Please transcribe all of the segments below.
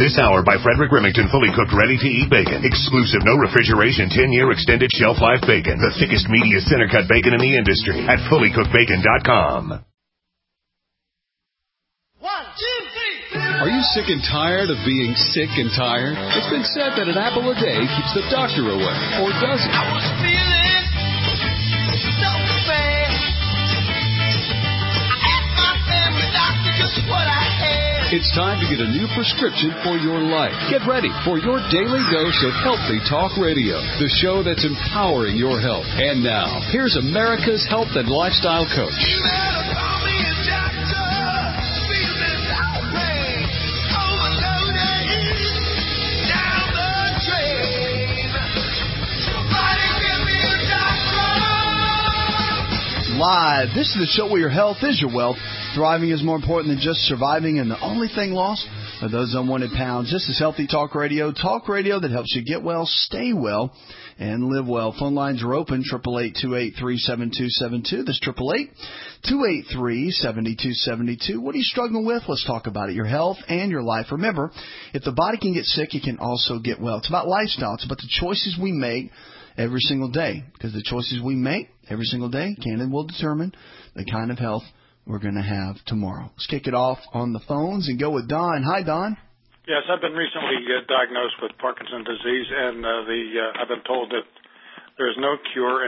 This hour by Frederick Remington, fully cooked, ready-to-eat bacon. Exclusive, no refrigeration, 10-year extended shelf life bacon. The thickest, meatiest, center-cut bacon in the industry at fullycookedbacon.com. 1, 2, 3. Are you sick and tired of being sick and tired? It's been said that an apple a day keeps the doctor away, or does it? I was feeling so bad. I asked my family doctor just what I had. It's time to get a new prescription for your life. Get ready for your daily dose of Healthy Talk Radio, the show that's empowering your health. And now, here's America's health and lifestyle coach. You better call me a doctor. Feeling outraged, overloaded, down the drain. Somebody give me a doctor. Live. This is the show where your health is your wealth. Thriving is more important than just surviving, and the only thing lost are those unwanted pounds. This is Healthy Talk Radio that helps you get well, stay well, and live well. Phone lines are open, 888-283-7272. That's 888-283-7272. What are you struggling with? Let's talk about it, your health and your life. Remember, if the body can get sick, it can also get well. It's about lifestyle. It's about the choices we make every single day, because the choices we make every single day can and will determine the kind of health we're going to have tomorrow. Let's kick it off on the phones and go with Don. Hi, Don. Yes, I've been recently diagnosed with Parkinson's disease, and I've been told that there's no cure.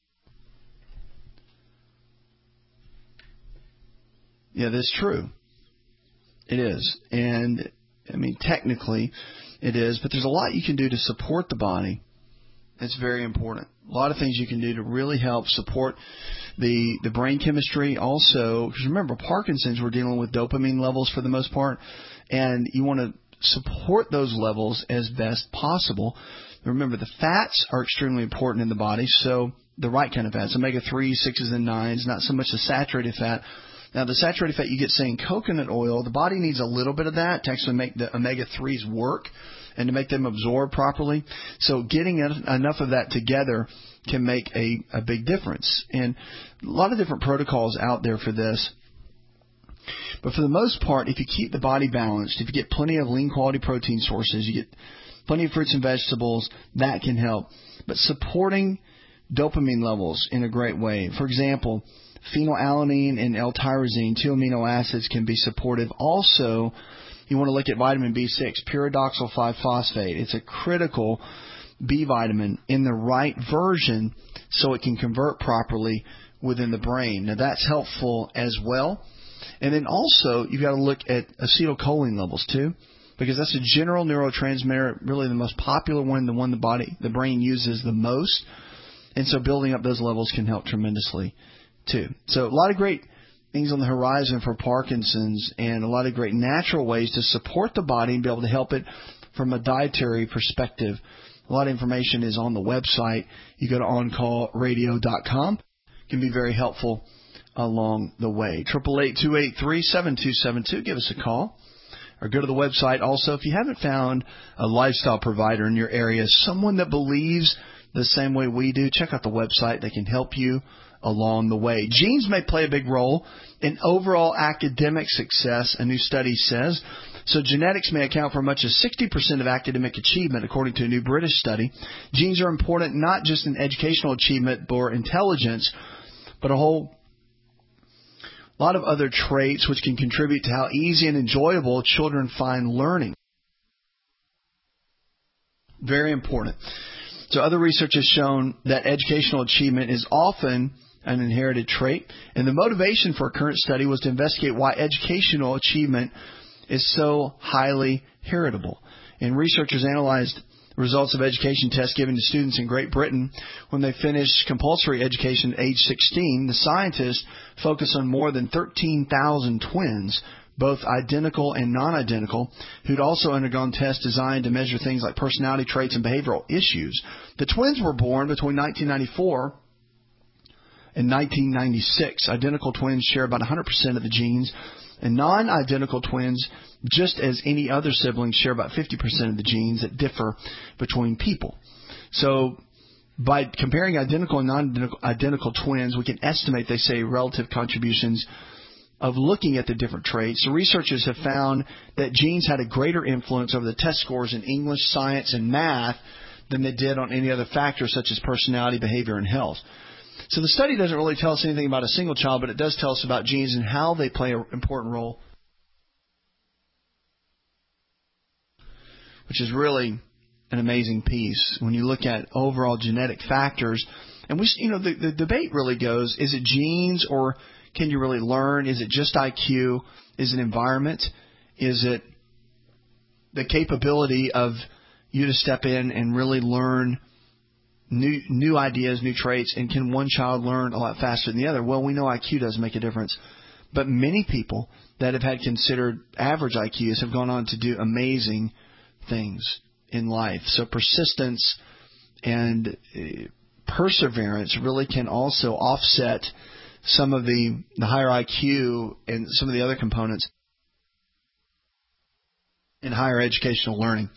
Yeah, that's true. It is. And, I mean, technically it is, but there's a lot you can do to support the body. That's very important. A lot of things you can do to really help support the brain chemistry. Also, because remember, Parkinson's, we're dealing with dopamine levels for the most part, and you want to support those levels as best possible. Remember, the fats are extremely important in the body, so the right kind of fats, omega-3, 6s, and 9s, not so much the saturated fat. Now, the saturated fat you get, say, in coconut oil, the body needs a little bit of that to actually make the omega-3s work and to make them absorb properly. So getting enough of that together can make a big difference. And a lot of different protocols out there for this. But for the most part, if you keep the body balanced, if you get plenty of lean quality protein sources, you get plenty of fruits and vegetables, that can help. But supporting dopamine levels in a great way. For example, phenylalanine and L-tyrosine, 2 amino acids, can be supportive. Also, you want to look at vitamin B6, pyridoxal 5-phosphate. It's a critical B vitamin in the right version so it can convert properly within the brain. Now, that's helpful as well. And then also, you've got to look at acetylcholine levels too, because that's a general neurotransmitter, really the most popular one, the one the brain uses the most. And so building up those levels can help tremendously too. So a lot of great things on the horizon for Parkinson's, and a lot of great natural ways to support the body and be able to help it from a dietary perspective. A lot of information is on the website. You go to OnCallRadio.com. It can be very helpful along the way. 888-283-7272. Give us a call or go to the website. Also, if you haven't found a lifestyle provider in your area, someone that believes the same way we do, check out the website. They can help you along the way. Genes may play a big role in overall academic success, a new study says. So genetics may account for as much as 60% of academic achievement, according to a new British study. Genes are important not just in educational achievement or intelligence, but a whole lot of other traits which can contribute to how easy and enjoyable children find learning. Very important. So other research has shown that educational achievement is often an inherited trait, and the motivation for a current study was to investigate why educational achievement is so highly heritable. And researchers analyzed results of education tests given to students in Great Britain when they finished compulsory education at age 16. The scientists focused on more than 13,000 twins, both identical and non-identical, who'd also undergone tests designed to measure things like personality traits and behavioral issues. The twins were born between 1994 and 1996. Identical twins share about 100% of the genes, and non-identical twins, just as any other siblings, share about 50% of the genes that differ between people. So by comparing identical and non-identical twins, we can estimate, they say, relative contributions of looking at the different traits, the researchers have found that genes had a greater influence over the test scores in English, science, and math than they did on any other factors such as personality, behavior, and health. So the study doesn't really tell us anything about a single child, but it does tell us about genes and how they play an important role, which is really an amazing piece when you look at overall genetic factors. And the debate really goes, is it genes or can you really learn? Is it just IQ? Is it environment? Is it the capability of you to step in and really learn new ideas, new traits? And can one child learn a lot faster than the other? Well, we know IQ does make a difference. But many people that have had considered average IQs have gone on to do amazing things in life. So persistence and perseverance really can also offset some of the higher IQ and some of the other components in higher educational learning.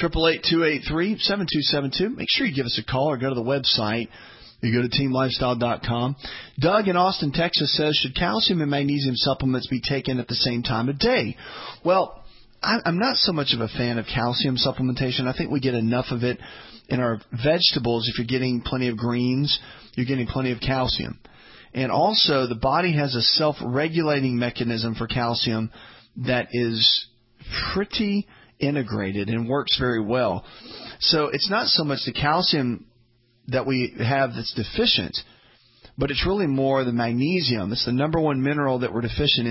888-283-7272. Make sure you give us a call or go to the website. You go to teamlifestyle.com. Doug in Austin, Texas says, should calcium and magnesium supplements be taken at the same time of day? Well, I'm not so much of a fan of calcium supplementation. I think we get enough of it in our vegetables. If you're getting plenty of greens, you're getting plenty of calcium. And also, the body has a self-regulating mechanism for calcium that is pretty integrated and works very well. So it's not so much the calcium that we have that's deficient, but it's really more the magnesium. It's the number one mineral that we're deficient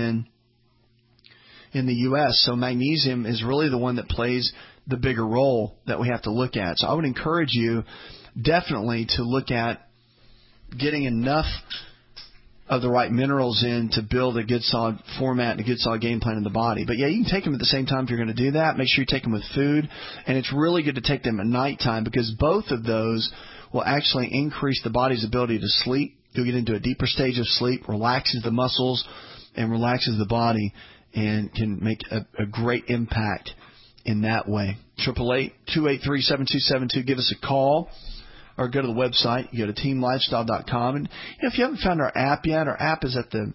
in the U.S. So magnesium is really the one that plays the bigger role that we have to look at. So I would encourage you definitely to look at getting enough of the right minerals in to build a good solid format and a good solid game plan in the body. But yeah, you can take them at the same time if you're going to do that. Make sure you take them with food. And it's really good to take them at nighttime because both of those will actually increase the body's ability to sleep. You'll get into a deeper stage of sleep, relaxes the muscles and relaxes the body, and can make a great impact in that way. 888-283-7272. Give us a call or go to the website. You go to teamlifestyle.com. And if you haven't found our app yet, our app is at the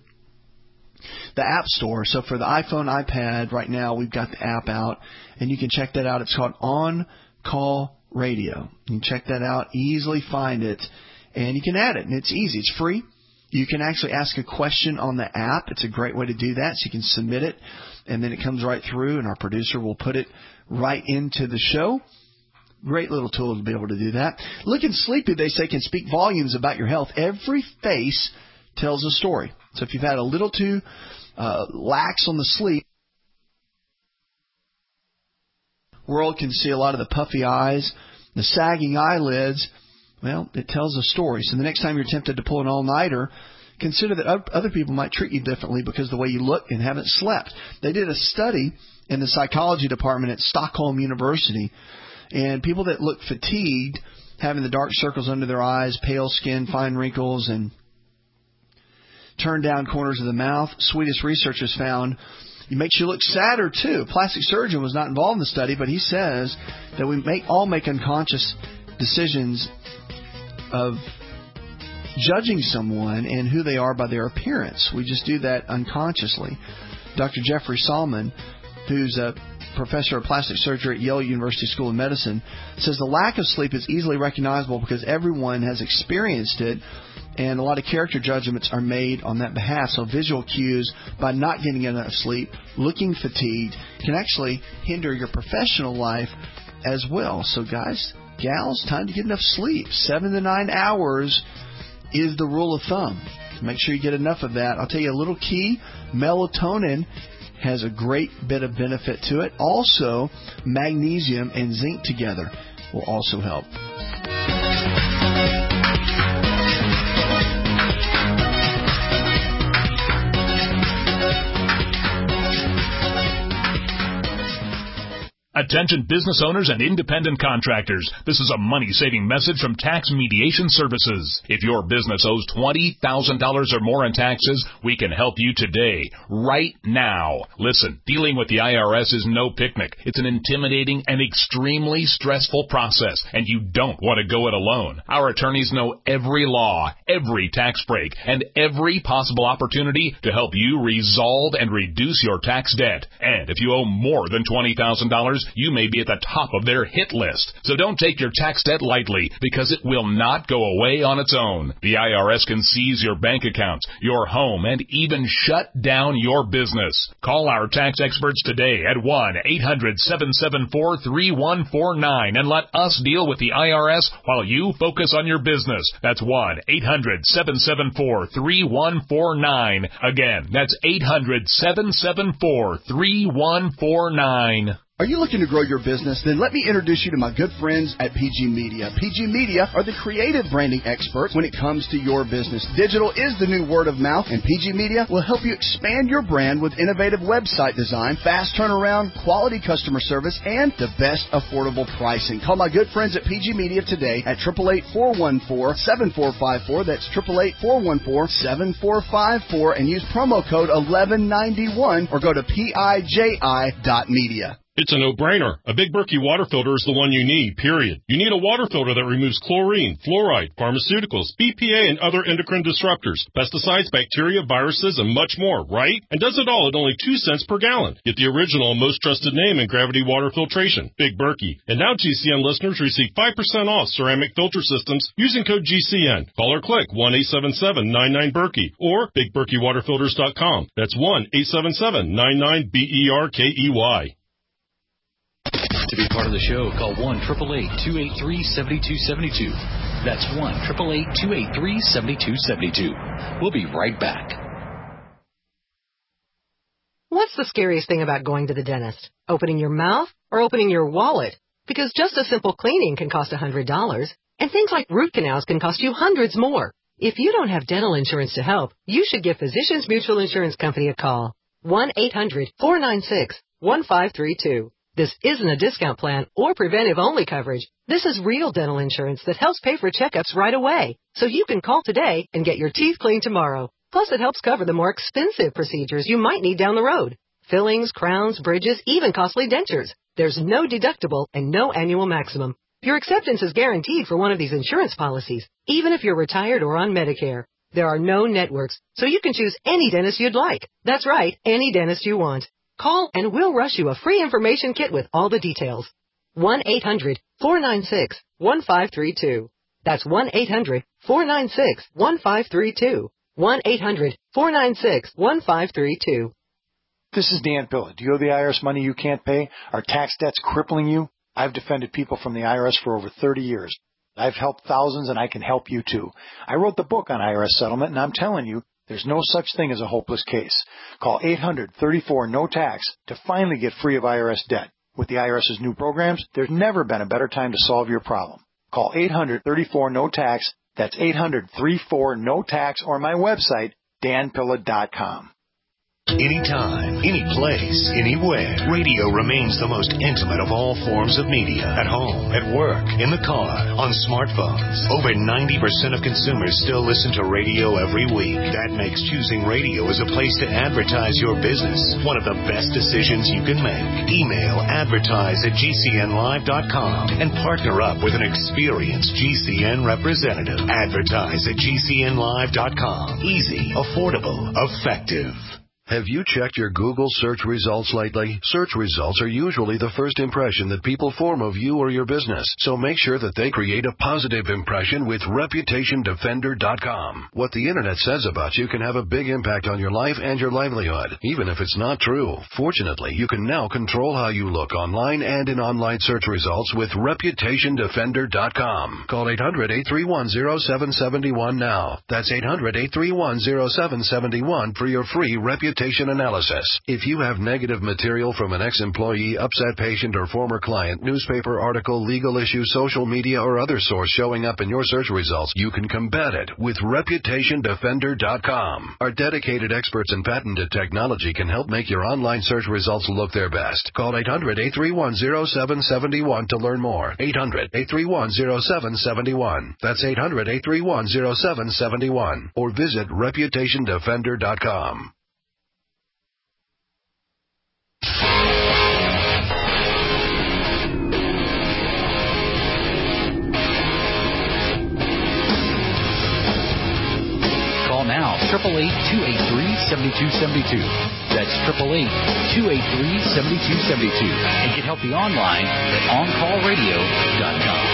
App Store. So for the iPhone, iPad, right now we've got the app out, and you can check that out. It's called On Call Radio. You can check that out, easily find it, and you can add it. And it's easy. It's free. You can actually ask a question on the app. It's a great way to do that. So you can submit it, and then it comes right through, and our producer will put it right into the show. Great little tool to be able to do that. Looking sleepy, they say, can speak volumes about your health. Every face tells a story. So if you've had a little too lax on the sleep, the world can see a lot of the puffy eyes, the sagging eyelids. Well, it tells a story. So the next time you're tempted to pull an all-nighter, consider that other people might treat you differently because of the way you look and haven't slept. They did a study in the psychology department at Stockholm University, and people that look fatigued, having the dark circles under their eyes, pale skin, fine wrinkles, and turned down corners of the mouth, Swedish researchers found it makes you look sadder too. A plastic surgeon was not involved in the study, but he says that we all make unconscious decisions of judging someone and who they are by their appearance. We just do that unconsciously. Dr. Jeffrey Salmon, who's a professor of plastic surgery at Yale University School of Medicine, says the lack of sleep is easily recognizable because everyone has experienced it, and a lot of character judgments are made on that behalf. So visual cues, by not getting enough sleep, looking fatigued, can actually hinder your professional life as well. So guys, gals, time to get enough sleep. 7 to 9 hours is the rule of thumb. Make sure you get enough of that. I'll tell you a little key. Melatonin has a great bit of benefit to it. Also, magnesium and zinc together will also help. Attention business owners and independent contractors. This is a money-saving message from Tax Mediation Services. If your business owes $20,000 or more in taxes, we can help you today, right now. Listen, dealing with the IRS is no picnic. It's an intimidating and extremely stressful process, and you don't want to go it alone. Our attorneys know every law, every tax break, and every possible opportunity to help you resolve and reduce your tax debt. And if you owe more than $20,000, you may be at the top of their hit list. So don't take your tax debt lightly, because it will not go away on its own. The IRS can seize your bank accounts, your home, and even shut down your business. Call our tax experts today at 1-800-774-3149 and let us deal with the IRS while you focus on your business. That's 1-800-774-3149. Again, that's 800-774-3149. Are you looking to grow your business? Then let me introduce you to my good friends at PG Media. PG Media are the creative branding experts when it comes to your business. Digital is the new word of mouth, and PG Media will help you expand your brand with innovative website design, fast turnaround, quality customer service, and the best affordable pricing. Call my good friends at PG Media today at 888-414-7454. That's 888-414-7454, and use promo code 1191 or go to PIJI.media. It's a no-brainer. A Big Berkey water filter is the one you need, period. You need a water filter that removes chlorine, fluoride, pharmaceuticals, BPA, and other endocrine disruptors, pesticides, bacteria, viruses, and much more, right? And does it all at only 2 cents per gallon. Get the original and most trusted name in gravity water filtration, Big Berkey. And now GCN listeners receive 5% off ceramic filter systems using code GCN. Call or click 1-877-99-BERKEY or BigBerkeyWaterFilters.com. That's 1-877-99-BERKEY. To be part of the show, call 1-888-283-7272. That's 1-888-283-7272. We'll be right back. What's the scariest thing about going to the dentist? Opening your mouth or opening your wallet? Because just a simple cleaning can cost $100, and things like root canals can cost you hundreds more. If you don't have dental insurance to help, you should give Physicians Mutual Insurance Company a call. 1-800-496-1532. This isn't a discount plan or preventive-only coverage. This is real dental insurance that helps pay for checkups right away, so you can call today and get your teeth cleaned tomorrow. Plus, it helps cover the more expensive procedures you might need down the road. Fillings, crowns, bridges, even costly dentures. There's no deductible and no annual maximum. Your acceptance is guaranteed for one of these insurance policies, even if you're retired or on Medicare. There are no networks, so you can choose any dentist you'd like. That's right, any dentist you want. Call and we'll rush you a free information kit with all the details. 1-800-496-1532. That's 1-800-496-1532. 1-800-496-1532. This is Dan Pilla. Do you owe the IRS money you can't pay? Are tax debts crippling you? I've defended people from the IRS for over 30 years. I've helped thousands, and I can help you too. I wrote the book on IRS settlement, and I'm telling you, there's no such thing as a hopeless case. Call 800-34-NO-TAX to finally get free of IRS debt. With the IRS's new programs, there's never been a better time to solve your problem. Call 800-34-NO-TAX. That's 800-34-NO-TAX, or my website, danpilla.com. Anytime, any place, anywhere, radio remains the most intimate of all forms of media. At home, at work, in the car, on smartphones. Over 90% of consumers still listen to radio every week. That makes choosing radio as a place to advertise your business one of the best decisions you can make. Email advertise@gcnlive.com and partner up with an experienced GCN representative. Advertise@gcnlive.com. Easy, affordable, effective. Have you checked your Google search results lately? Search results are usually the first impression that people form of you or your business, so make sure that they create a positive impression with ReputationDefender.com. What the Internet says about you can have a big impact on your life and your livelihood, even if it's not true. Fortunately, you can now control how you look online and in online search results with ReputationDefender.com. Call 800-831-0771 now. That's 800-831-0771 for your free Reputation reputation analysis. If you have negative material from an ex-employee, upset patient, or former client, newspaper article, legal issue, social media, or other source showing up in your search results, you can combat it with ReputationDefender.com. Our dedicated experts in patented technology can help make your online search results look their best. Call 800-831-0771 to learn more. 800-831-0771. That's 800-831-0771. Or visit ReputationDefender.com. Call now, 888-283-7272. That's 888-283-7272. And get help online at OnCallRadio.com.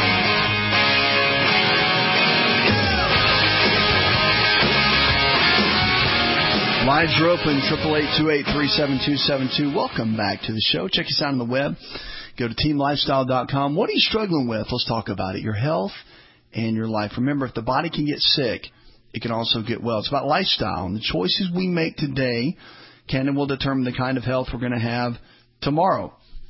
Lines are open, 888-283-7272. Welcome back to the show. Check us out on the web. Go to teamlifestyle.com. What are you struggling with? Let's talk about it. Your health and your life. Remember, if the body can get sick, it can also get well. It's about lifestyle. And the choices we make today can and will determine the kind of health we're going to have tomorrow.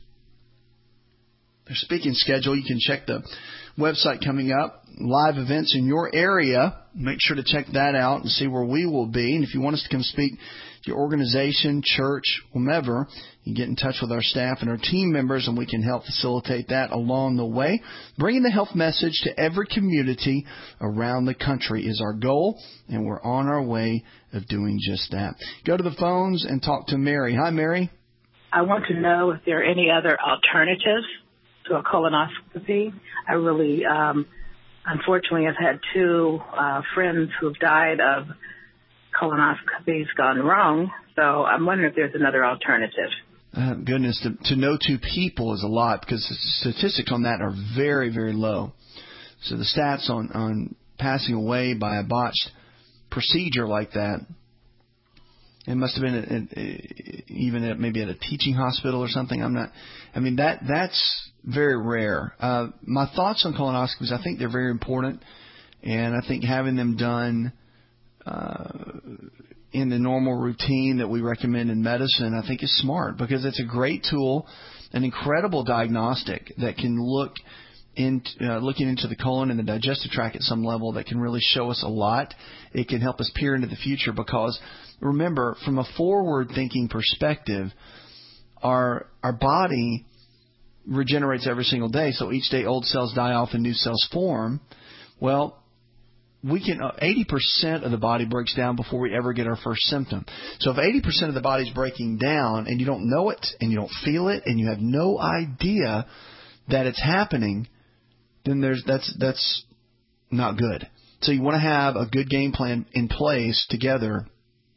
Their speaking schedule, you can check the website coming up. Live events in your area. Make sure to check that out and see where we will be. And if you want us to come speak to your organization, church, whomever, you get in touch with our staff and our team members, and we can help facilitate that along the way. Bringing the health message to every community around the country is our goal, and we're on our way of doing just that. Go to the phones and talk to Mary. Hi, Mary. I want to know if there are any other alternatives to a colonoscopy. I really, unfortunately, I've had two friends who've died of colonoscopies gone wrong, so I'm wondering if there's another alternative. Goodness, to know two people is a lot, because the statistics on that are very, very low. So the stats on passing away by a botched procedure like that, it must have been even maybe at a teaching hospital or something. That's very rare. My thoughts on colonoscopies, I think they're very important, and I think having them done in the normal routine that we recommend in medicine, I think is smart, because it's a great tool, an incredible diagnostic that can looking into the colon and the digestive tract at some level that can really show us a lot. It can help us peer into the future, because remember, from a forward-thinking perspective, our body regenerates every single day. So each day old cells die off and new cells form. Well, 80% of the body breaks down before we ever get our first symptom. So if 80% of the body's breaking down and you don't know it and you don't feel it and you have no idea that it's happening, then that's not good. So you want to have a good game plan in place together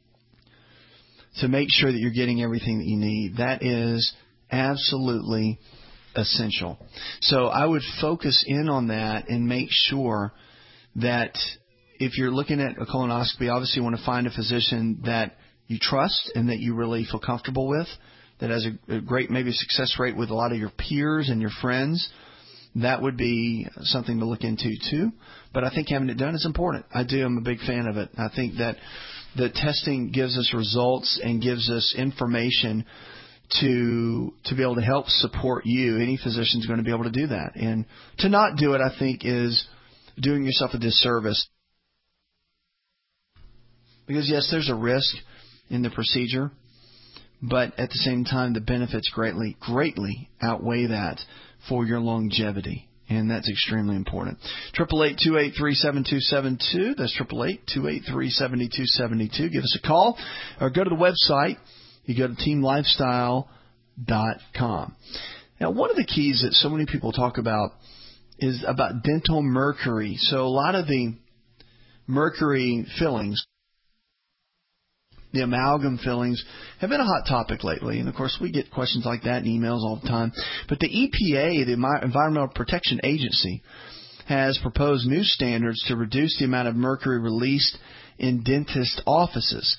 to make sure that you're getting everything that you need. That is absolutely essential. So I would focus in on that and make sure that if you're looking at a colonoscopy, obviously you want to find a physician that you trust and that you really feel comfortable with, that has a great maybe success rate with a lot of your peers and your friends. That would be something to look into too. But I think having it done is important. I'm a big fan of it. I think that the testing gives us results and gives us information to be able to help support you. Any physician is going to be able to do that. And to not do it, I think, is doing yourself a disservice. Because, yes, there's a risk in the procedure, but at the same time, the benefits greatly outweigh that for your longevity. And that's extremely important. 888-283-7272. That's 888-283-7272. Give us a call or go to the website. You go to teamlifestyle.com. Now, one of the keys that so many people talk about is about dental mercury. So a lot of the mercury fillings, the amalgam fillings, have been a hot topic lately. And, of course, we get questions like that in emails all the time. But the EPA, the Environmental Protection Agency, has proposed new standards to reduce the amount of mercury released in dentist offices.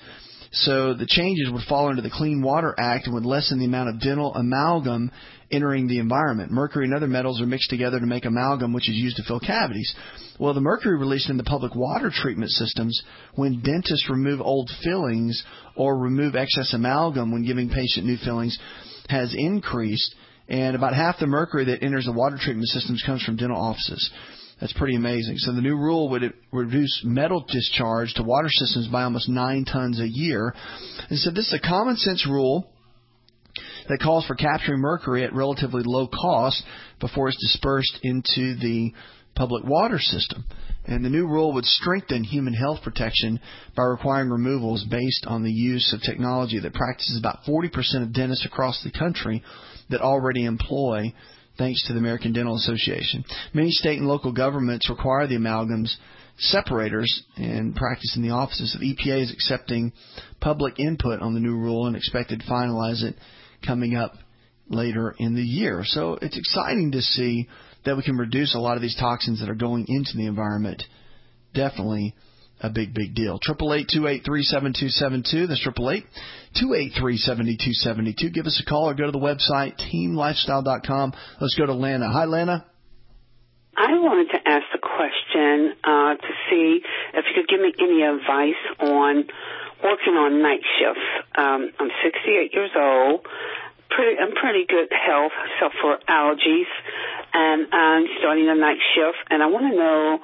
So the changes would fall under the Clean Water Act and would lessen the amount of dental amalgam entering the environment. Mercury and other metals are mixed together to make amalgam, which is used to fill cavities. Well, the mercury released in the public water treatment systems when dentists remove old fillings or remove excess amalgam when giving patient new fillings has increased, and about half the mercury that enters the water treatment systems comes from dental offices. That's pretty amazing. So the new rule would reduce metal discharge to water systems by almost 9 tons a year. And so this is a common sense rule that calls for capturing mercury at relatively low cost before it's dispersed into the public water system. And the new rule would strengthen human health protection by requiring removals based on the use of technology that practices about 40% of dentists across the country that already employ, thanks to the American Dental Association. Many state and local governments require the amalgams separators and practice in the offices. The EPA is accepting public input on the new rule and expected to finalize it coming up later in the year. So it's exciting to see that we can reduce a lot of these toxins that are going into the environment. Definitely a big, big deal. 888-283-7272. That's 888-283-7272. Give us a call or go to the website, teamlifestyle.com. Let's go to Lana. Hi, Lana. I wanted to ask a question to see if you could give me any advice on working on night shifts. I'm 68 years old. I'm pretty good health, except for allergies, and I'm starting a night shift, and I want to know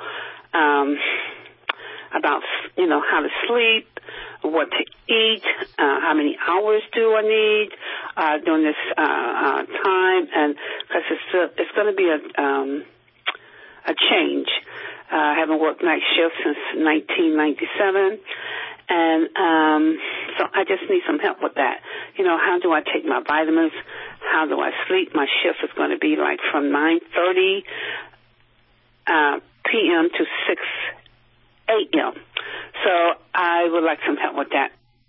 about, how to sleep, what to eat, how many hours do I need during this time, and because it's going to be a change. I haven't worked night shifts since 1997. And so I just need some help with that. How do I take my vitamins? How do I sleep? My shift is going to be like from 9:30 p.m. to 6 a.m. So I would like some help with that.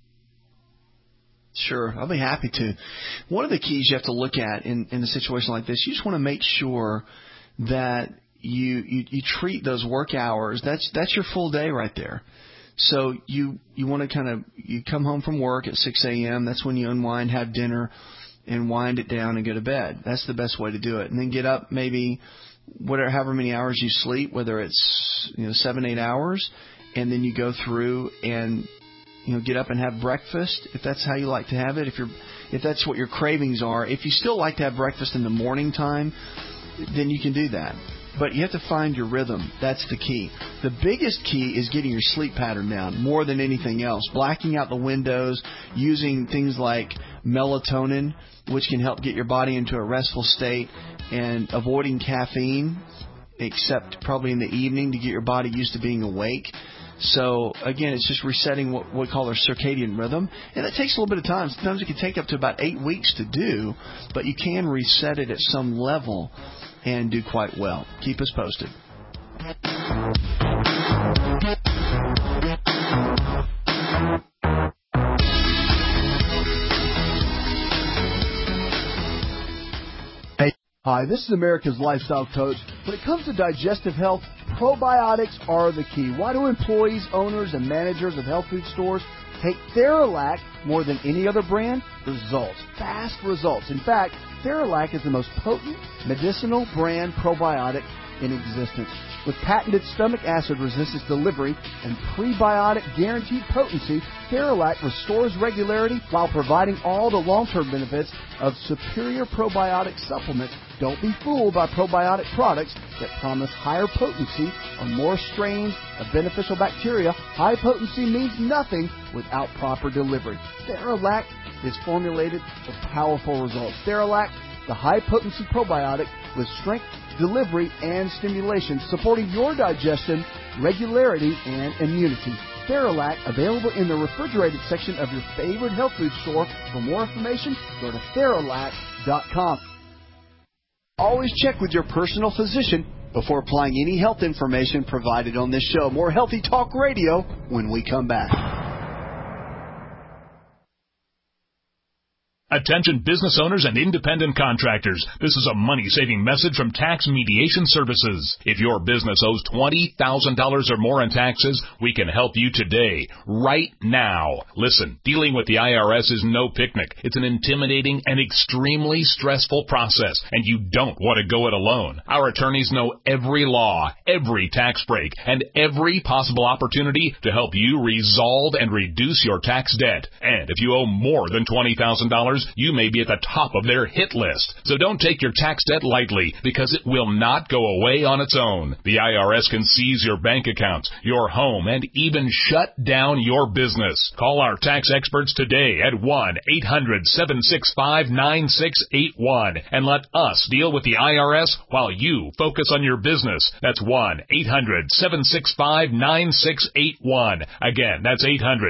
Sure, I'll be happy to. One of the keys you have to look at in a situation like this, you just want to make sure that you treat those work hours. That's your full day right there. So you want to you come home from work at 6 a.m. That's when you unwind, have dinner, and wind it down and go to bed. That's the best way to do it. And then get up maybe however many hours you sleep, whether it's 7-8 hours, and then you go through and get up and have breakfast if that's how you like to have it. If that's what your cravings are. If you still like to have breakfast in the morning time, then you can do that. But you have to find your rhythm. That's the key. The biggest key is getting your sleep pattern down more than anything else. Blacking out the windows, using things like melatonin, which can help get your body into a restful state, and avoiding caffeine, except probably in the evening to get your body used to being awake. So, again, it's just resetting what we call our circadian rhythm. And it takes a little bit of time. Sometimes it can take up to about 8 weeks to do, but you can reset it at some level and do quite well. Keep us posted. Hi, this is America's Lifestyle Coach. When it comes to digestive health, probiotics are the key. Why do employees, owners, and managers of health food stores take Theralac more than any other brand? Results. Fast results. In fact, Theralac is the most potent medicinal brand probiotic in existence. With patented stomach acid resistance delivery and prebiotic guaranteed potency, Theralac restores regularity while providing all the long-term benefits of superior probiotic supplements. Don't be fooled by probiotic products that promise higher potency or more strains of beneficial bacteria. High potency means nothing without proper delivery. Theralac is formulated for powerful results. Theralac, the high-potency probiotic with strength, delivery, and stimulation, supporting your digestion, regularity, and immunity. Theralac, available in the refrigerated section of your favorite health food store. For more information, go to Theralac.com. Always check with your personal physician before applying any health information provided on this show. More Healthy Talk Radio when we come back. Attention business owners and independent contractors. This is a money-saving message from Tax Mediation Services. If your business owes $20,000 or more in taxes, we can help you today, right now. Listen, dealing with the IRS is no picnic. It's an intimidating and extremely stressful process, and you don't want to go it alone. Our attorneys know every law, every tax break, and every possible opportunity to help you resolve and reduce your tax debt. And if you owe more than $20,000, you may be at the top of their hit list. So don't take your tax debt lightly, because it will not go away on its own. The IRS can seize your bank accounts, your home, and even shut down your business. Call our tax experts today at 1-800-765-9681 and let us deal with the IRS while you focus on your business. That's 1-800-765-9681. Again, that's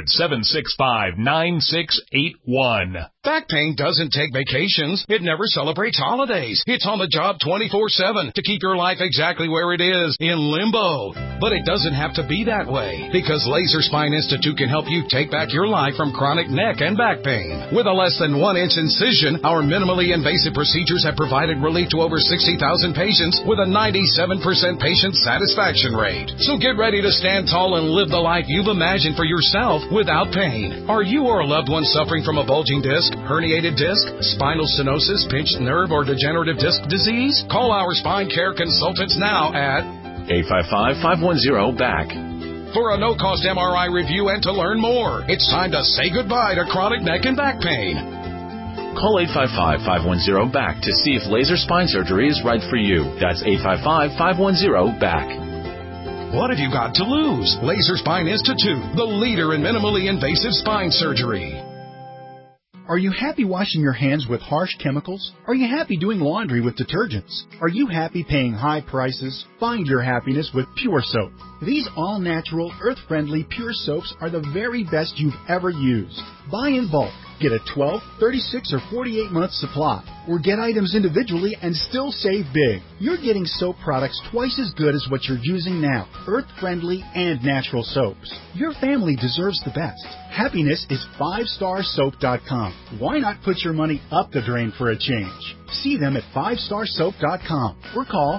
800-765-9681. Back pain doesn't take vacations. It never celebrates holidays. It's on the job 24/7 to keep your life exactly where it is, in limbo. But it doesn't have to be that way, because Laser Spine Institute can help you take back your life from chronic neck and back pain. With a less than 1-inch incision, our minimally invasive procedures have provided relief to over 60,000 patients with a 97% patient satisfaction rate. So get ready to stand tall and live the life you've imagined for yourself without pain. Are you or a loved one suffering from a bulging disc, herniated disc, spinal stenosis, pinched nerve, or degenerative disc disease? Call our spine care consultants now at 855-510-BACK. For a no-cost MRI review and to learn more. It's time to say goodbye to chronic neck and back pain. Call 855-510-BACK to see if laser spine surgery is right for you. That's 855-510-BACK. What have you got to lose? Laser Spine Institute, the leader in minimally invasive spine surgery. Are you happy washing your hands with harsh chemicals? Are you happy doing laundry with detergents? Are you happy paying high prices? Find your happiness with Pure Soap. These all-natural, earth-friendly Pure Soaps are the very best you've ever used. Buy in bulk. Get a 12, 36, or 48-month supply. Or get items individually and still save big. You're getting soap products twice as good as what you're using now. Earth-friendly and natural soaps. Your family deserves the best. Happiness is 5starsoap.com. Why not put your money up the drain for a change? See them at 5starsoap.com or call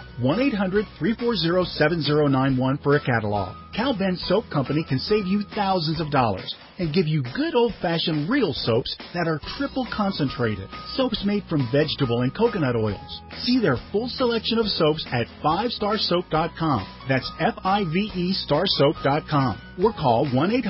1-800-340-7091 for a catalog. Cal Ben Soap Company can save you thousands of dollars and give you good old-fashioned real soaps that are triple concentrated. Soaps made from vegetable and coconut oils. See their full selection of soaps at 5starsoap.com. That's F-I-V-E starsoap.com. Or call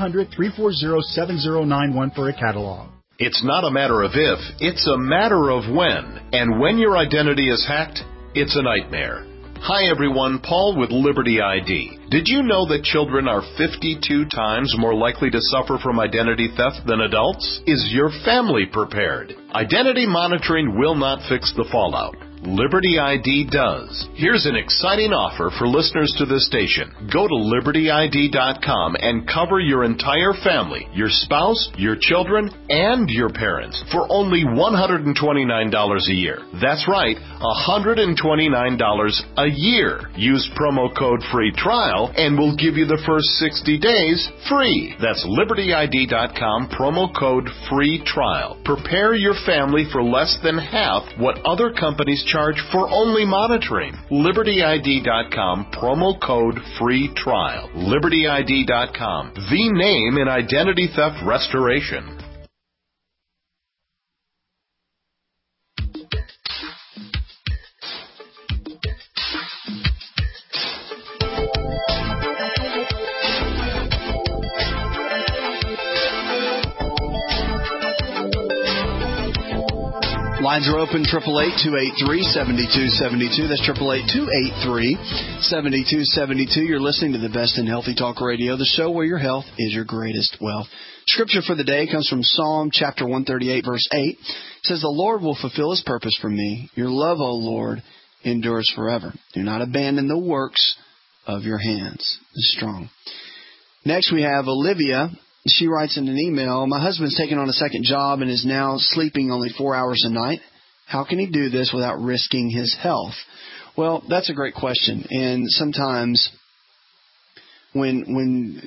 1-800-340-7091 for a catalog. It's not a matter of if, it's a matter of when. And when your identity is hacked, it's a nightmare. Hi everyone, Paul with Liberty ID. Did you know that children are 52 times more likely to suffer from identity theft than adults? Is your family prepared? Identity monitoring will not fix the fallout. Liberty ID does. Here's an exciting offer for listeners to this station. Go to LibertyID.com and cover your entire family, your spouse, your children, and your parents for only $129 a year. That's right, $129 a year. Use promo code FREE TRIAL and we'll give you the first 60 days free. That's LibertyID.com, promo code FREE TRIAL. Prepare your family for less than half what other companies charge for only monitoring. LibertyID.com, promo code FREE TRIAL. LibertyID.com, the name in identity theft restoration. Lines are open, 888-283-7272. That's 888-283-7272. You're listening to the best in Healthy Talk Radio, the show where your health is your greatest wealth. Scripture for the day comes from Psalm chapter 138, verse 8. It says, "The Lord will fulfill His purpose for me. Your love, O Lord, endures forever. Do not abandon the works of your hands." It's strong. Next, we have Olivia. She writes in an email, "My husband's taken on a second job and is now sleeping only 4 hours a night. How can he do this without risking his health?" Well, that's a great question. And sometimes when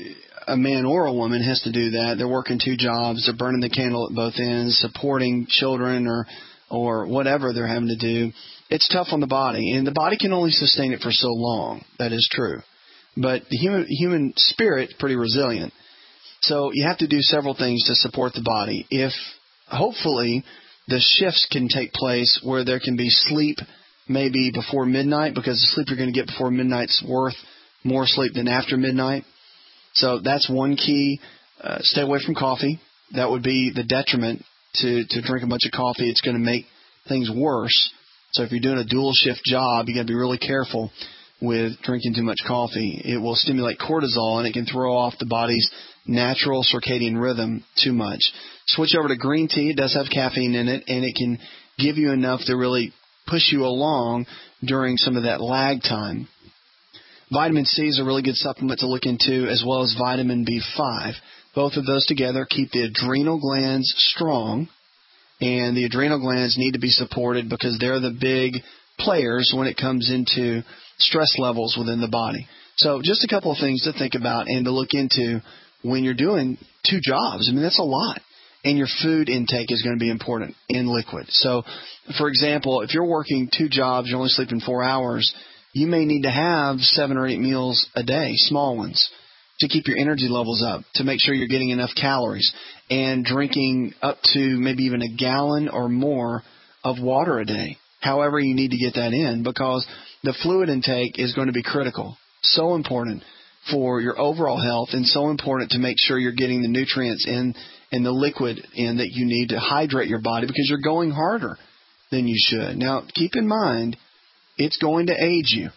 a man or a woman has to do that. They're working 2 jobs. They're burning the candle at both ends, supporting children or whatever they're having to do. It's tough on the body, and the body can only sustain it for so long. That is true. But the human spirit is pretty resilient. So you have to do several things to support the body. If hopefully the shifts can take place where there can be sleep maybe before midnight, because the sleep you're going to get before midnight's worth more sleep than after midnight. So that's one key. Stay away from coffee. That would be the detriment to drink a bunch of coffee. It's going to make things worse. So if you're doing a dual shift job, you got to be really careful with drinking too much coffee. It will stimulate cortisol, and it can throw off the body's natural circadian rhythm too much. Switch over to green tea. It does have caffeine in it, and it can give you enough to really push you along during some of that lag time. Vitamin C is a really good supplement to look into, as well as vitamin B5. Both of those together keep the adrenal glands strong, and the adrenal glands need to be supported because they're the big players when it comes into stress levels within the body. So just a couple of things to think about and to look into when you're doing 2 jobs. I mean, that's a lot. And your food intake is going to be important in liquid. So, for example, if you're working 2 jobs, you're only sleeping 4 hours, you may need to have 7 or 8 meals a day, small ones, to keep your energy levels up, to make sure you're getting enough calories, and drinking up to maybe even a gallon or more of water a day. However, you need to get that in, because the fluid intake is going to be critical. So important for your overall health, and so important to make sure you're getting the nutrients in and the liquid in that you need to hydrate your body, because you're going harder than you should. Now, keep in mind, it's going to age you.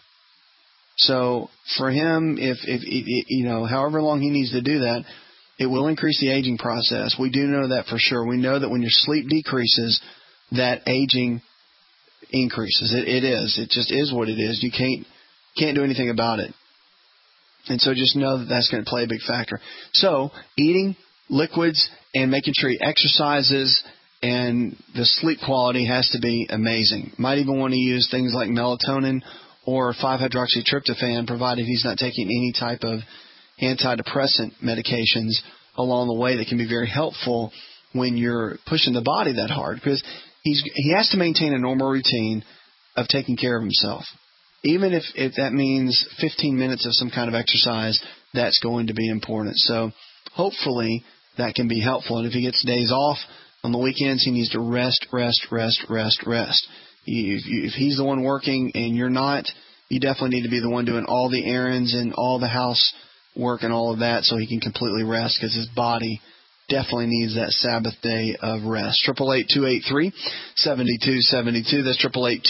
So for him, if however long he needs to do that, it will increase the aging process. We do know that for sure. We know that when your sleep decreases, that aging increases. It is. It just is what it is. You can't do anything about it. And so just know that that's going to play a big factor. So eating liquids and making sure he exercises, and the sleep quality has to be amazing. Might even want to use things like melatonin or 5-hydroxytryptophan, provided he's not taking any type of antidepressant medications along the way that can be very helpful when you're pushing the body that hard, because he has to maintain a normal routine of taking care of himself. Even if that means 15 minutes of some kind of exercise, that's going to be important. So hopefully that can be helpful. And if he gets days off on the weekends, he needs to rest. If he's the one working and you're not, you definitely need to be the one doing all the errands and all the house work and all of that, so he can completely rest, because his body definitely needs that Sabbath day of rest. 888-283-7272. That's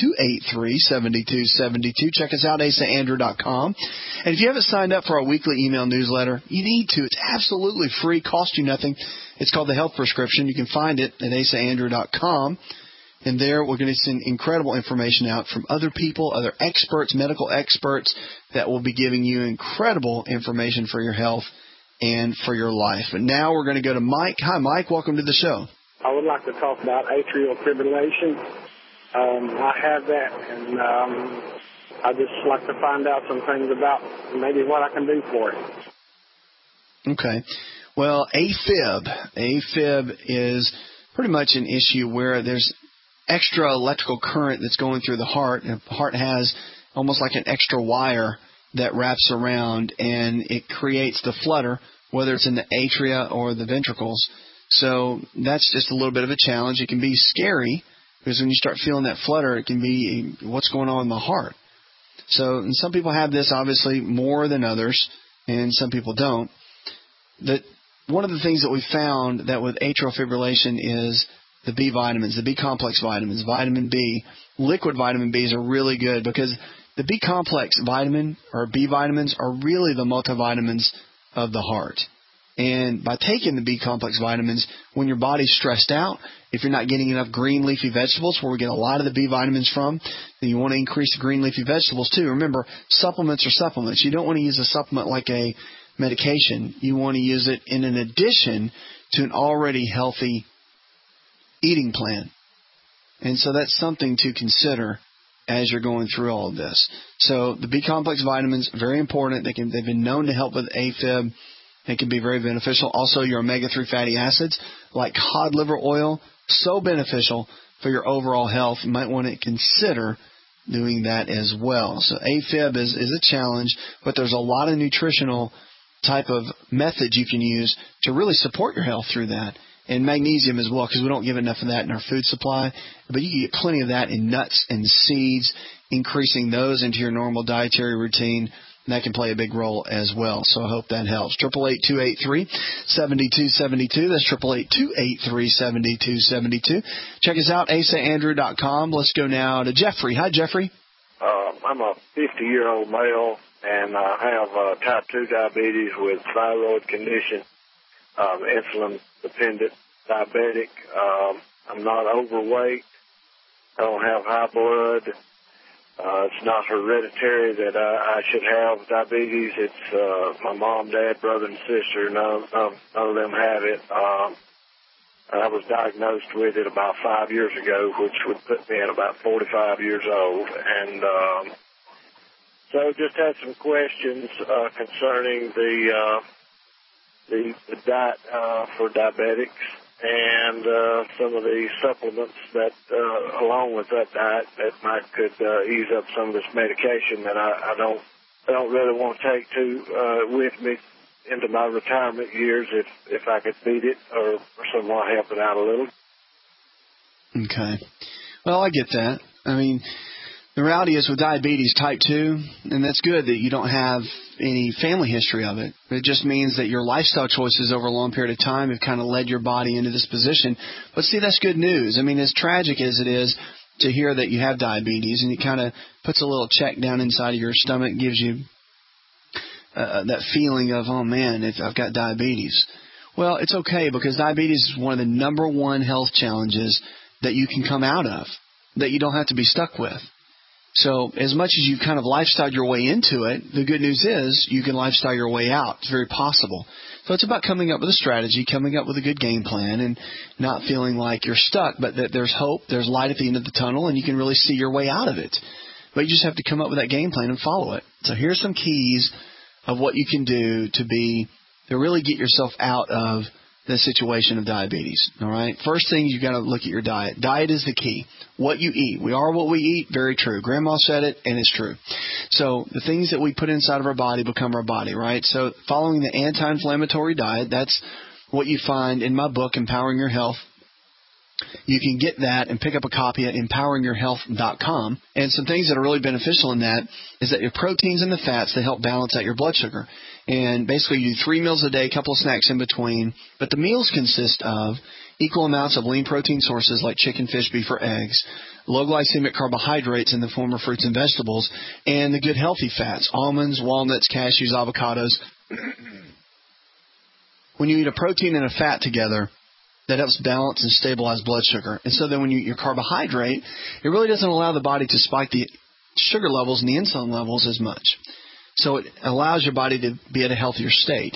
888-283-7272. Check us out, asaandrew.com. And if you haven't signed up for our weekly email newsletter, you need to. It's absolutely free, cost you nothing. It's called The Health Prescription. You can find it at asaandrew.com. And there we're going to send incredible information out from other people, other experts, medical experts, that will be giving you incredible information for your health and for your life. But now we're going to go to Mike. Hi, Mike. Welcome to the show. I would like to talk about atrial fibrillation. I have that, and I'd just like to find out some things about maybe what I can do for it. Okay. Well, AFib is pretty much an issue where there's extra electrical current that's going through the heart. And the heart has almost like an extra wire that wraps around, and it creates the flutter, whether it's in the atria or the ventricles. So that's just a little bit of a challenge. It can be scary, because when you start feeling that flutter, it can be what's going on in the heart. So, and some people have this obviously more than others, and some people don't. One of the things that we found that with atrial fibrillation is the B vitamins, the B complex vitamins, vitamin B. Liquid vitamin Bs are really good, because the B complex vitamin or B vitamins are really the multivitamins of the heart. And by taking the B complex vitamins, when your body's stressed out, if you're not getting enough green leafy vegetables, where we get a lot of the B vitamins from, then you want to increase the green leafy vegetables too. Remember, supplements are supplements. You don't want to use a supplement like a medication. You want to use it in an addition to an already healthy eating plan. And so that's something to consider as you're going through all of this. So the B complex vitamins, very important. They've been known to help with AFib. It can be very beneficial. Also, your omega-3 fatty acids, like cod liver oil, so beneficial for your overall health. You might want to consider doing that as well. So AFib is a challenge, but there's a lot of nutritional type of methods you can use to really support your health through that. And magnesium as well, because we don't give enough of that in our food supply. But you can get plenty of that in nuts and seeds, increasing those into your normal dietary routine. And that can play a big role as well. So I hope that helps. 888-283-7272. That's 888-283-7272. Check us out, asaandrew.com. Let's go now to Jeffrey. Hi, Jeffrey. I'm a 50-year-old male, and I have type 2 diabetes with thyroid condition, insulin-dependent diabetic. I'm not overweight. I don't have high blood. It's not hereditary that I should have diabetes. It's my mom, dad, brother, and sister. None of them have it. I was diagnosed with it about 5 years ago, which would put me at about 45 years old. And so just had some questions concerning the diet for diabetics and some of the supplements that, along with that diet, that could ease up some of this medication that I don't really want to take with me into my retirement years if I could beat it or somewhat help it out a little. Okay. Well, I get that. I mean, the reality is with diabetes type 2, and that's good that you don't have any family history of it. It just means that your lifestyle choices over a long period of time have kind of led your body into this position. But see, that's good news. I mean, as tragic as it is to hear that you have diabetes, and it kind of puts a little check down inside of your stomach, gives you that feeling of, oh man, I've got diabetes. Well, it's okay, because diabetes is one of the number one health challenges that you can come out of, that you don't have to be stuck with. So as much as you've kind of lifestyled your way into it, the good news is you can lifestyle your way out. It's very possible. So it's about coming up with a strategy, coming up with a good game plan, and not feeling like you're stuck, but that there's hope, there's light at the end of the tunnel, and you can really see your way out of it. But you just have to come up with that game plan and follow it. So here's some keys of what you can do to really get yourself out of the situation of diabetes. All right. First thing, you got to look at your diet. Diet is the key. What you eat. We are what we eat. Very true. Grandma said it, and it's true. So the things that we put inside of our body become our body, right? So following the anti-inflammatory diet, that's what you find in my book, Empowering Your Health. You can get that and pick up a copy at empoweringyourhealth.com. And some things that are really beneficial in that is that your proteins and the fats, they help balance out your blood sugar. And basically you do 3 meals a day, a couple of snacks in between. But the meals consist of equal amounts of lean protein sources like chicken, fish, beef, or eggs, low glycemic carbohydrates in the form of fruits and vegetables, and the good healthy fats, almonds, walnuts, cashews, avocados. When you eat a protein and a fat together, that helps balance and stabilize blood sugar. And so then when you eat your carbohydrate, it really doesn't allow the body to spike the sugar levels and the insulin levels as much. So it allows your body to be at a healthier state.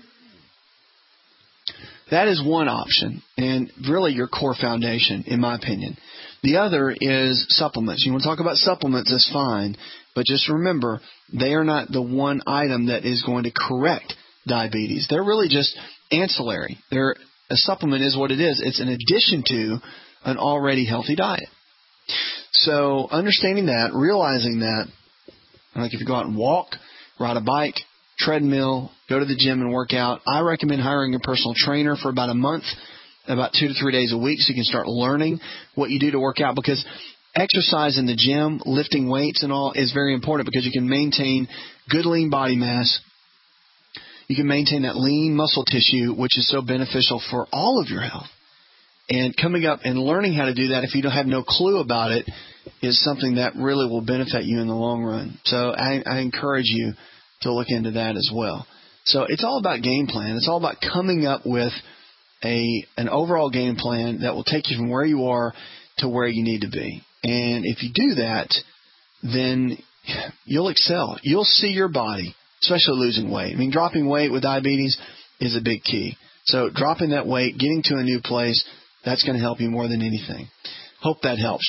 That is one option, and really your core foundation, in my opinion. The other is supplements. You want to talk about supplements, that's fine, but just remember, they are not the one item that is going to correct diabetes. They're really just ancillary. A supplement is what it is. It's an addition to an already healthy diet. So understanding that, realizing that, like if you go out and walk, ride a bike, treadmill, go to the gym and work out, I recommend hiring a personal trainer for about a month, about 2 to 3 days a week, so you can start learning what you do to work out, because exercise in the gym, lifting weights and all, is very important, because you can maintain good lean body mass. You can maintain that lean muscle tissue, which is so beneficial for all of your health. And coming up and learning how to do that, if you don't have no clue about it, is something that really will benefit you in the long run. So I encourage you to look into that as well. So it's all about game plan. It's all about coming up with an overall game plan that will take you from where you are to where you need to be. And if you do that, then you'll excel. You'll see your body, especially losing weight. I mean, dropping weight with diabetes is a big key. So dropping that weight, getting to a new place, that's going to help you more than anything. Hope that helps.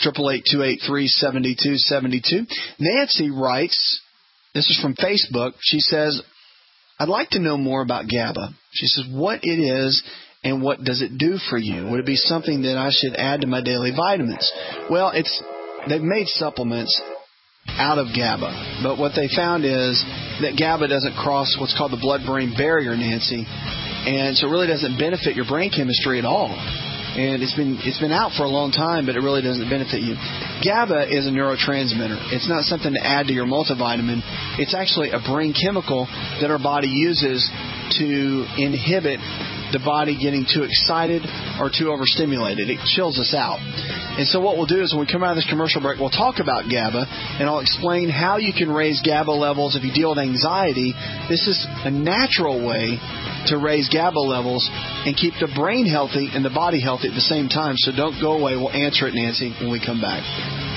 888-283-7272. Nancy writes, this is from Facebook. She says, I'd like to know more about GABA. She says, what it is and what does it do for you? Would it be something that I should add to my daily vitamins? Well, they've made supplements out of GABA, but what they found is that GABA doesn't cross what's called the blood-brain barrier, Nancy, and so it really doesn't benefit your brain chemistry at all. And it's been out for a long time, but it really doesn't benefit you. GABA is a neurotransmitter. It's not something to add to your multivitamin. It's actually a brain chemical that our body uses to inhibit the body getting too excited or too overstimulated. It chills us out. And so what we'll do is when we come out of this commercial break, we'll talk about GABA, and I'll explain how you can raise GABA levels if you deal with anxiety. This is a natural way to raise GABA levels and keep the brain healthy and the body healthy at the same time. So don't go away. We'll answer it, Nancy, when we come back.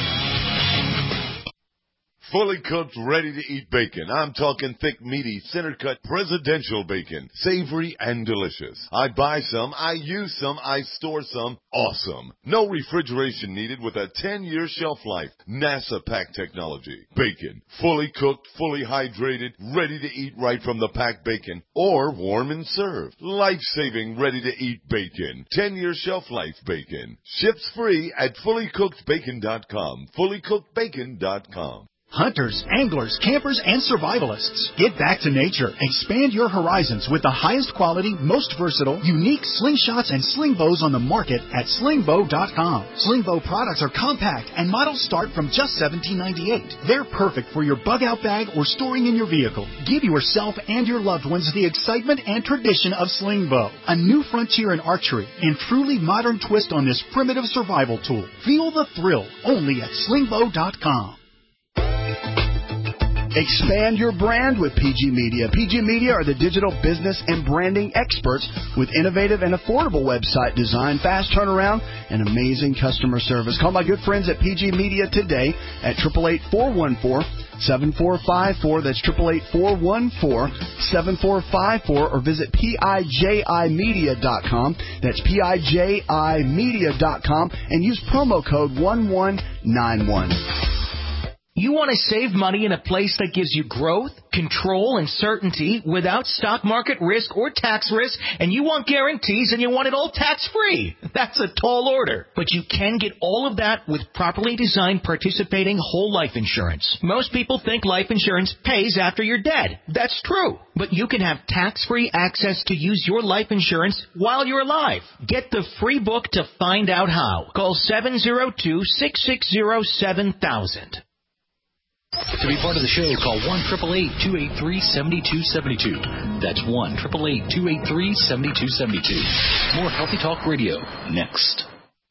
Fully cooked, ready-to-eat bacon. I'm talking thick, meaty, center-cut, presidential bacon. Savory and delicious. I buy some, I use some, I store some. Awesome. No refrigeration needed with a 10-year shelf life. NASA pack technology. Bacon. Fully cooked, fully hydrated, ready to eat right from the packed bacon. Or warm and served. Life-saving, ready-to-eat bacon. 10-year shelf life bacon. Ships free at fullycookedbacon.com. Fullycookedbacon.com. Hunters, anglers, campers, and survivalists. Get back to nature. Expand your horizons with the highest quality, most versatile, unique slingshots and sling bows on the market at slingbow.com. Sling bow products are compact and models start from just $17.98. They're perfect for your bug out bag or storing in your vehicle. Give yourself and your loved ones the excitement and tradition of sling bow. A new frontier in archery and truly modern twist on this primitive survival tool. Feel the thrill only at slingbow.com. Expand your brand with PG Media. PG Media are the digital business and branding experts with innovative and affordable website design, fast turnaround, and amazing customer service. Call my good friends at PG Media today at 888-414-7454. That's 888-414-7454, or visit PIJImedia.com. That's PIJImedia.com and use promo code 1191. You want to save money in a place that gives you growth, control, and certainty without stock market risk or tax risk, and you want guarantees and you want it all tax-free. That's a tall order. But you can get all of that with properly designed participating whole life insurance. Most people think life insurance pays after you're dead. That's true. But you can have tax-free access to use your life insurance while you're alive. Get the free book to find out how. Call 702-660-7000. To be part of the show, call 1-888-283-7272. That's 1-888-283-7272. More Healthy Talk Radio next.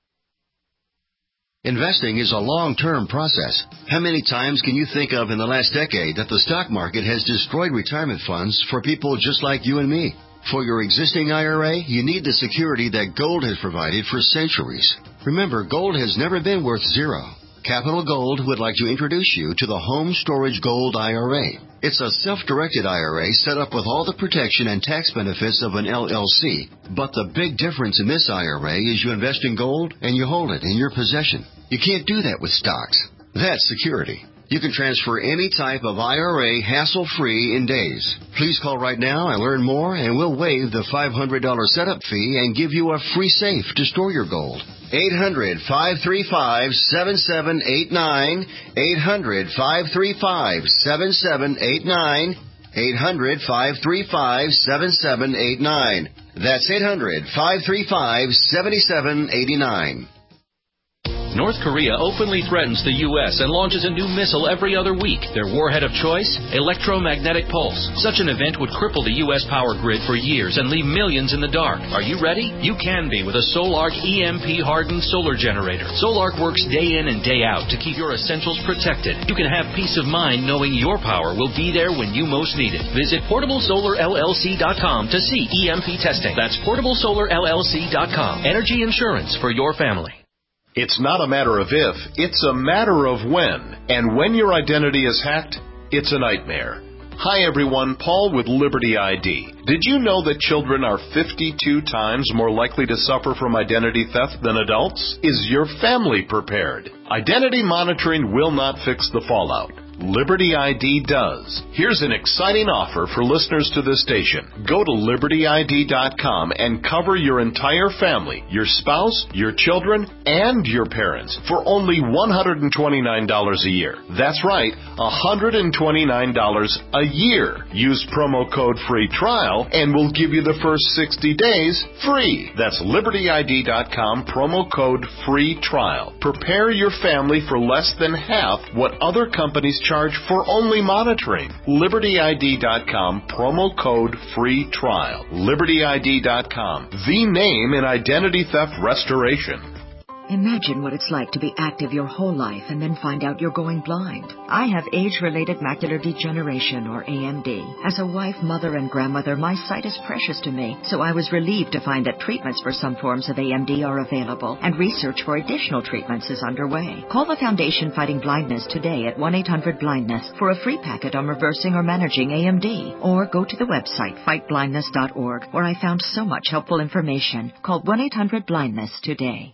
Investing is a long-term process. How many times can you think of in the last decade that the stock market has destroyed retirement funds for people just like you and me? For your existing IRA, you need the security that gold has provided for centuries. Remember, gold has never been worth zero. Capital Gold would like to introduce you to the Home Storage Gold IRA. It's a self-directed IRA set up with all the protection and tax benefits of an LLC. But the big difference in this IRA is you invest in gold and you hold it in your possession. You can't do that with stocks. That's security. You can transfer any type of IRA hassle-free in days. Please call right now and learn more, and we'll waive the $500 setup fee and give you a free safe to store your gold. 800-535-7789. 800-535-7789. 800-535-7789. That's 800-535-7789. North Korea openly threatens the U.S. and launches a new missile every other week. Their warhead of choice? Electromagnetic pulse. Such an event would cripple the U.S. power grid for years and leave millions in the dark. Are you ready? You can be with a Solark EMP-hardened solar generator. Solark works day in and day out to keep your essentials protected. You can have peace of mind knowing your power will be there when you most need it. Visit PortableSolarLLC.com to see EMP testing. That's PortableSolarLLC.com. Energy insurance for your family. It's not a matter of if, it's a matter of when. And when your identity is hacked, it's a nightmare. Hi everyone, Paul with Liberty ID. Did you know that children are 52 times more likely to suffer from identity theft than adults? Is your family prepared? Identity monitoring will not fix the fallout. Liberty ID does. Here's an exciting offer for listeners to this station. Go to LibertyID.com and cover your entire family, your spouse, your children, and your parents for only $129 a year. That's right, $129 a year. Use promo code FREE TRIAL and we'll give you the first 60 days free. That's LibertyID.com, promo code FREE TRIAL. Prepare your family for less than half what other companies charge for only monitoring. LibertyID.com, promo code FREE TRIAL. LibertyID.com, the name in identity theft restoration. Imagine what it's like to be active your whole life and then find out you're going blind. I have age-related macular degeneration, or AMD. As a wife, mother, and grandmother, my sight is precious to me, so I was relieved to find that treatments for some forms of AMD are available, and research for additional treatments is underway. Call the Foundation Fighting Blindness today at 1-800-BLINDNESS for a free packet on reversing or managing AMD, or go to the website fightblindness.org, where I found so much helpful information. Call 1-800-BLINDNESS today.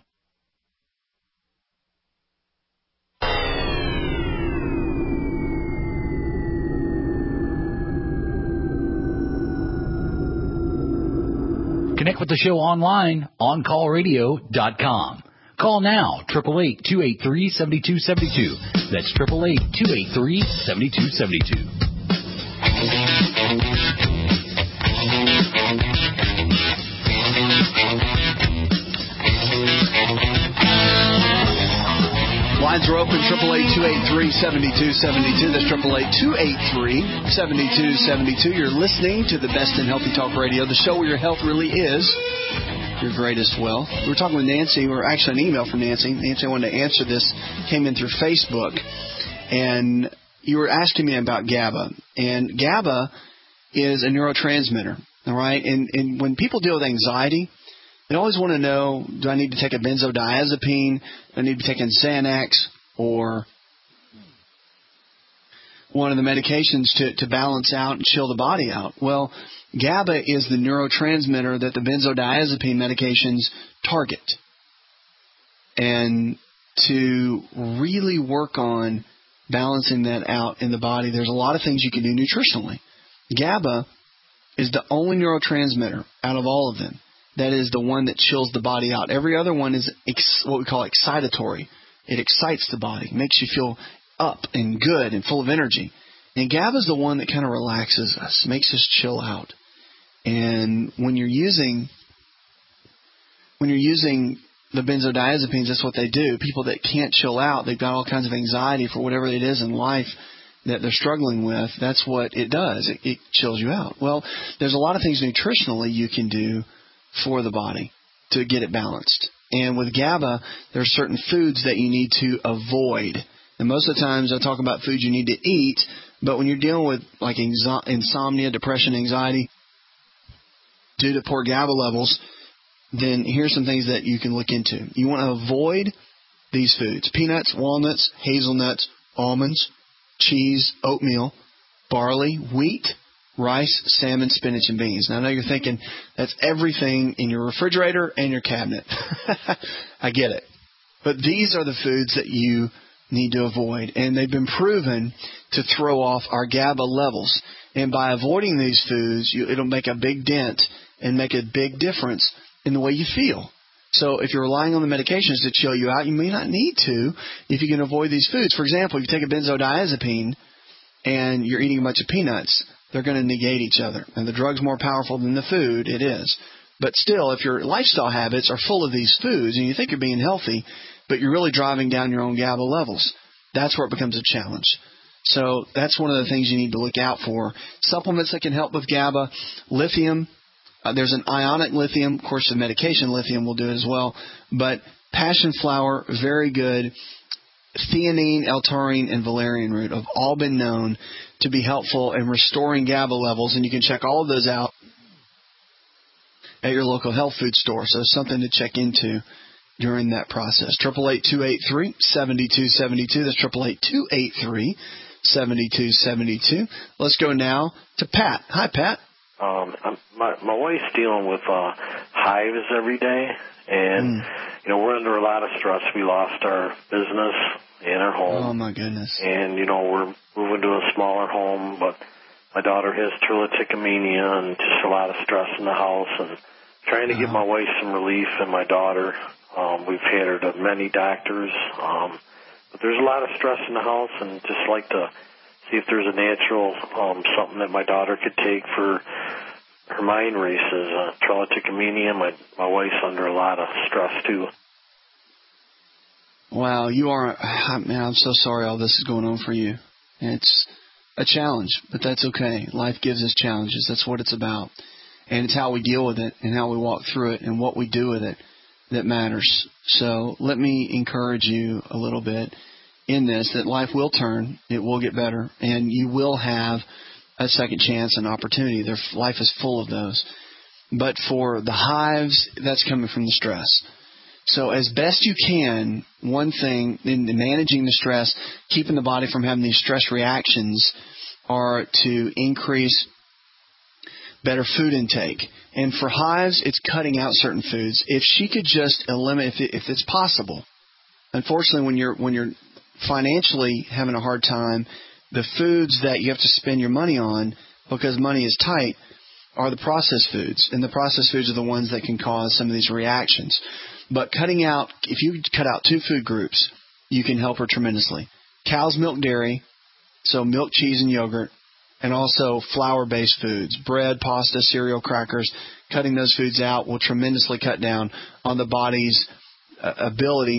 Connect with the show online, OnCallRadio.com. Call now, 888-283-7272. That's 888-283-7272. Lines are open, 888-283-7272. That's 888-283-7272. You're listening to the best in Healthy Talk Radio, the show where your health really is your greatest wealth. We were talking with Nancy, or actually an email from Nancy. Nancy, I wanted to answer this, came in through Facebook, and you were asking me about GABA. And GABA is a neurotransmitter, all right? And when people deal with anxiety, they always want to know, do I need to take a benzodiazepine? Do I need to be taking Xanax or one of the medications to balance out and chill the body out? Well, GABA is the neurotransmitter that the benzodiazepine medications target. And to really work on balancing that out in the body, there's a lot of things you can do nutritionally. GABA is the only neurotransmitter out of all of them that is the one that chills the body out. Every other one is what we call excitatory. It excites the body, makes you feel up and good and full of energy. And GABA is the one that kind of relaxes us, makes us chill out. And when you're using the benzodiazepines, that's what they do. People that can't chill out, they've got all kinds of anxiety for whatever it is in life that they're struggling with. That's what it does. It chills you out. Well, there's a lot of things nutritionally you can do for the body to get it balanced. And with GABA, there are certain foods that you need to avoid. And most of the times I talk about foods you need to eat, but when you're dealing with like insomnia, depression, anxiety, due to poor GABA levels, then here's some things that you can look into. You want to avoid these foods: peanuts, walnuts, hazelnuts, almonds, cheese, oatmeal, barley, wheat, rice, salmon, spinach, and beans. Now, I know you're thinking that's everything in your refrigerator and your cabinet. I get it. But these are the foods that you need to avoid, and they've been proven to throw off our GABA levels. And by avoiding these foods, it'll make a big dent and make a big difference in the way you feel. So if you're relying on the medications to chill you out, you may not need to if you can avoid these foods. For example, if you take a benzodiazepine and you're eating a bunch of peanuts, they're going to negate each other. And the drug's more powerful than the food, it is. But still, if your lifestyle habits are full of these foods and you think you're being healthy, but you're really driving down your own GABA levels, that's where it becomes a challenge. So that's one of the things you need to look out for. Supplements that can help with GABA, lithium. There's an ionic lithium. Of course, the medication lithium will do it as well. But passion flower, very good. Theanine, L-taurine, and valerian root have all been known to be helpful in restoring GABA levels, and you can check all of those out at your local health food store. So it's something to check into during that process. 888-283-7272. That's 888-283-7272. Let's go now to Pat. Hi, Pat. My wife's dealing with hives every day, And, we're under a lot of stress. We lost our business and our home. Oh, my goodness. And, we're moving to a smaller home, but my daughter has trichotillomania and just a lot of stress in the house, and trying to give my wife some relief and my daughter. We've had her to many doctors, but there's a lot of stress in the house, and just like to see if there's a natural something that my daughter could take for her mind races. Trichotillomania, my wife's under a lot of stress too. Wow, you are, man, I'm so sorry all this is going on for you. It's a challenge, but that's okay. Life gives us challenges. That's what it's about. And it's how we deal with it and how we walk through it and what we do with it that matters. So let me encourage you a little bit in this, that life will turn, it will get better, and you will have a second chance, an opportunity. Life is full of those. But for the hives, that's coming from the stress. So as best you can, one thing in managing the stress, keeping the body from having these stress reactions, are to increase better food intake. And for hives, it's cutting out certain foods. If she could just eliminate, if it's possible. Unfortunately, when you're financially having a hard time, the foods that you have to spend your money on, because money is tight, are the processed foods. And the processed foods are the ones that can cause some of these reactions. But cutting out, if you cut out 2 food groups, you can help her tremendously. Cow's milk dairy, so milk, cheese, and yogurt, and also flour-based foods, bread, pasta, cereal, crackers. Cutting those foods out will tremendously cut down on the body's ability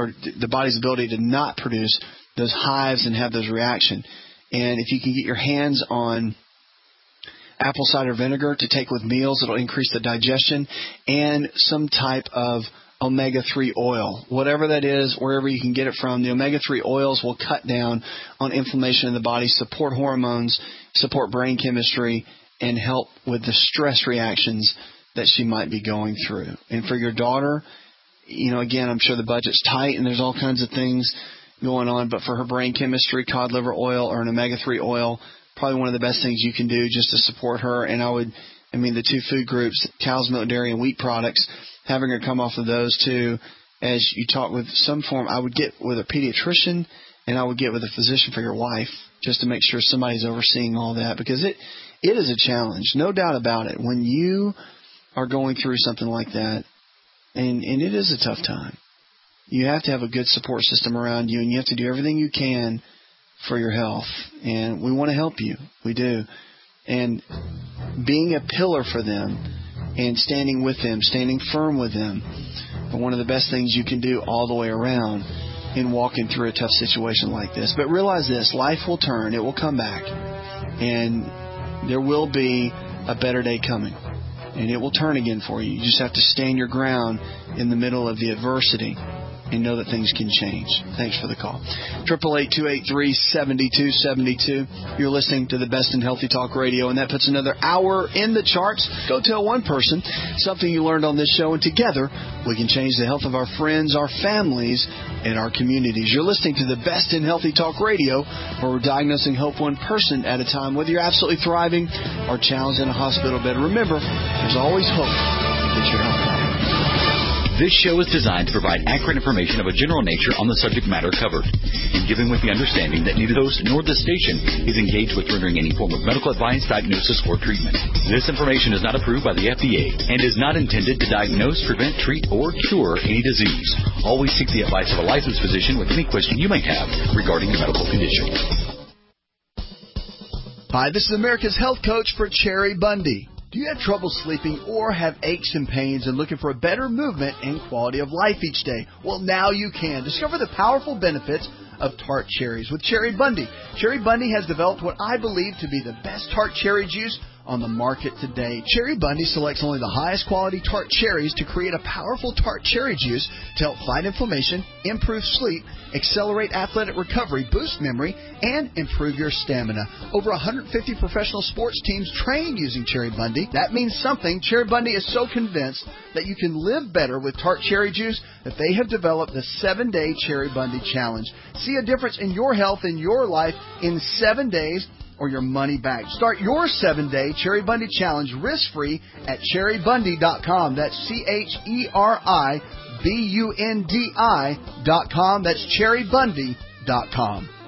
to not produce those hives and have those reactions. And if you can get your hands on apple cider vinegar to take with meals, it'll increase the digestion, and some type of omega-3 oil. Whatever that is, wherever you can get it from, the omega-3 oils will cut down on inflammation in the body, support hormones, support brain chemistry, and help with the stress reactions that she might be going through. And for your daughter, again, I'm sure the budget's tight and there's all kinds of things going on, but for her brain chemistry, cod liver oil or an omega-3 oil, probably one of the best things you can do just to support her. And the 2 food groups, cow's milk, dairy, and wheat products, having her come off of those 2, as you talk with some form, I would get with a pediatrician and I would get with a physician for your wife just to make sure somebody's overseeing all that, because it is a challenge, no doubt about it. When you are going through something like that, and it is a tough time, you have to have a good support system around you, and you have to do everything you can for your health. And we want to help you. We do. And being a pillar for them and standing with them, standing firm with them, are one of the best things you can do all the way around in walking through a tough situation like this. But realize this, life will turn. It will come back. And there will be a better day coming. And it will turn again for you. You just have to stand your ground in the middle of the adversity and know that things can change. Thanks for the call. 888-283-7272. You're listening to the Best in Healthy Talk Radio, and that puts another hour in the charts. Go tell one person something you learned on this show, and together we can change the health of our friends, our families, and our communities. You're listening to the Best in Healthy Talk Radio, where we're diagnosing hope one person at a time. Whether you're absolutely thriving or challenged in a hospital bed, remember, there's always hope that you're healthy. This show is designed to provide accurate information of a general nature on the subject matter covered, and given with the understanding that neither the host nor the station is engaged with rendering any form of medical advice, diagnosis, or treatment. This information is not approved by the FDA and is not intended to diagnose, prevent, treat, or cure any disease. Always seek the advice of a licensed physician with any question you may have regarding your medical condition. Hi, this is America's Health Coach for Cherry Bundy. Do you have trouble sleeping or have aches and pains and looking for a better movement and quality of life each day? Well, now you can. Discover the powerful benefits of tart cherries with Cherry Bundy. Cherry Bundy has developed what I believe to be the best tart cherry juice on the market today. Cherry Bundy selects only the highest quality tart cherries to create a powerful tart cherry juice to help fight inflammation, improve sleep, accelerate athletic recovery, boost memory, and improve your stamina. Over 150 professional sports teams train using Cherry Bundy. That means something. Cherry Bundy is so convinced that you can live better with tart cherry juice that they have developed the 7-Day Cherry Bundy Challenge. See a difference in your health and your life in 7 days, or your money back. Start your 7-day Cherry Bundy Challenge risk-free at cherrybundy.com. That's CherryBundi.com. That's cherrybundy.com.